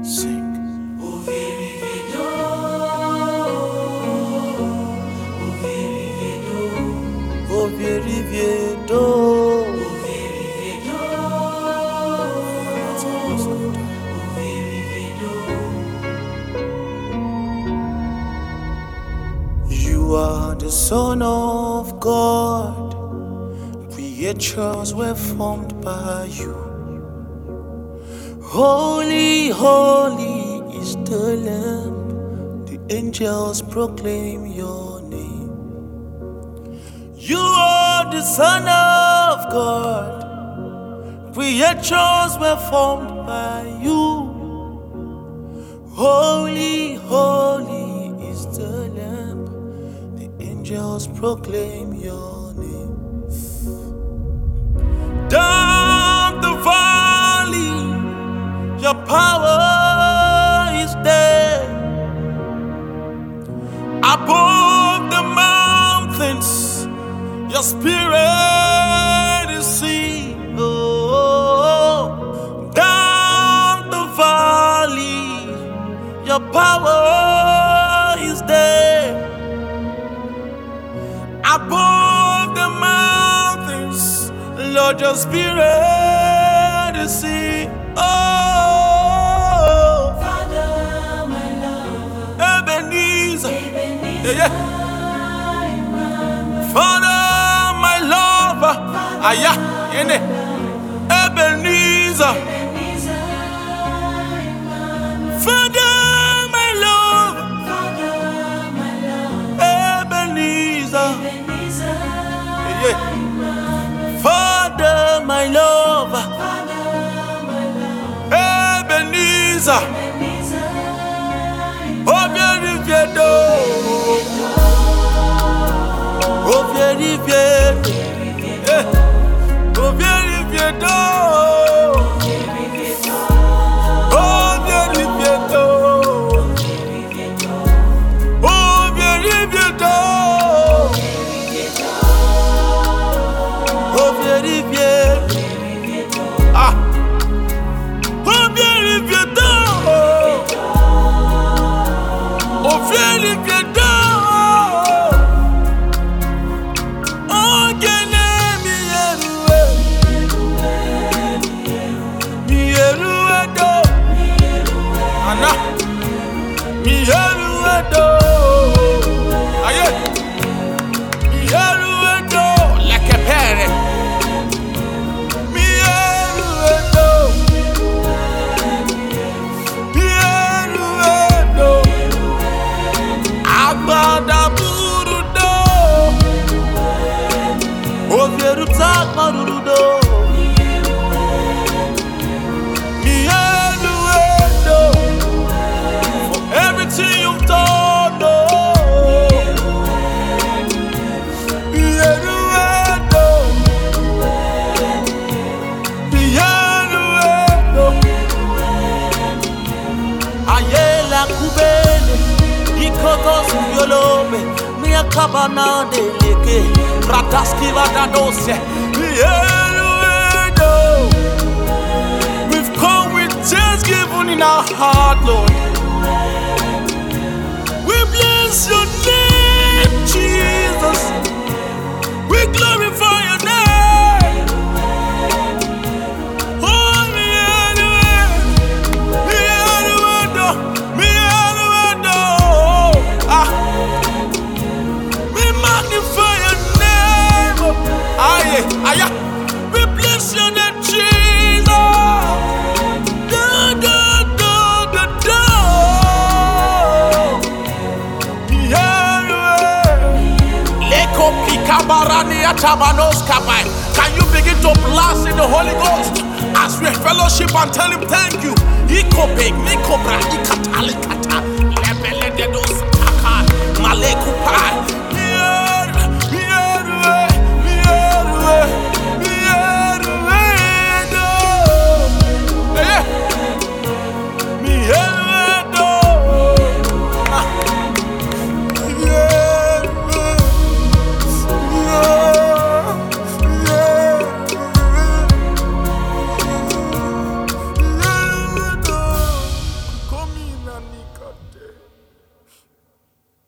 Sing. You are the Son of God. Creatures were formed by you. Holy, holy is the Lamb. The angels proclaim your name. You are the Son of God. Creatures were formed by you. Holy, holy is the Lamb. The angels proclaim your name. Down the valley, your power is there. Above the mountains, your spirit is seen. Oh, down the valley, your power is there. Above the mountains, Lord, your spirit is seen. Oh, Father, my love, Ebenezer, yeah. Emmanuel. Father, my lover, Aya, Yene, Ebenezer. Father, my love, Ebenezer. Yeah. Father, my love, Ebenezer. Oh, very viedo, oh, very viedo, oh, very viedo, oh, very viedo, oh, very viedo, oh, very viedo, ah, oh, very viedo. Oh, very good. Oh, get me Anna, me aye, like a parrot. For everything you've done, Ayela kubele, ikotos yolobe, mia kabana deleke, rataski vadadose. We've come with thanksgiving in our heart, Lord. We bless your name, Jesus. We glorify your name. Oh, we magnify your name. Aye, aye. We bless your name, Jesus. Can you begin to blast in the Holy Ghost as we fellowship and tell him thank you? Ikopeg, Nikobra, Ikatalikata, Lebele de dos Taka, Maleku